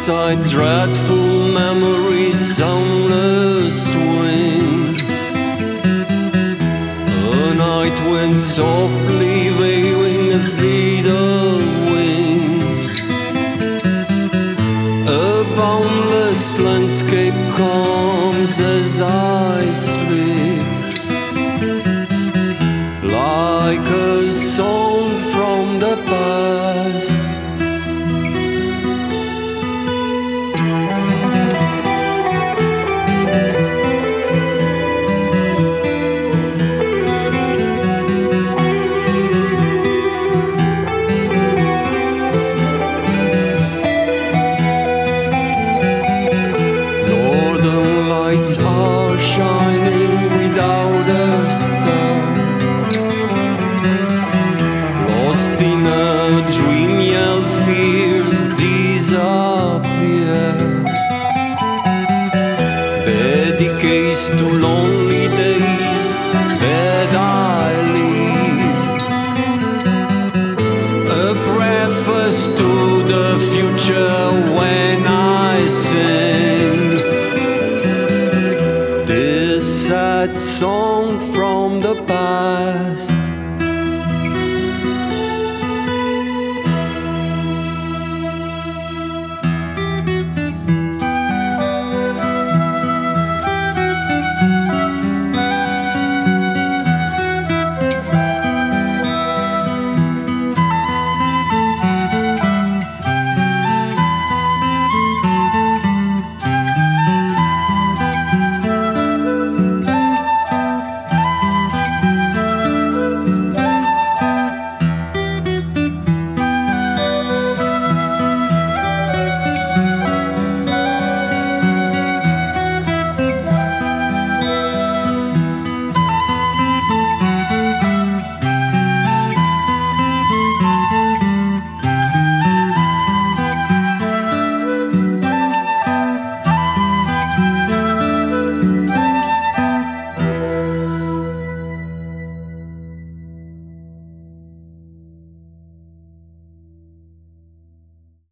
outside, dreadful memories, soundless swing. A night wind softly waving its leader wings. A boundless landscape comes as I sleep, like a song from the past. Northern lights are shining without a star, lost in a dream, yell fears disappear. Dedicates to lonely days that I lived, a preface to the future when I sing this sad song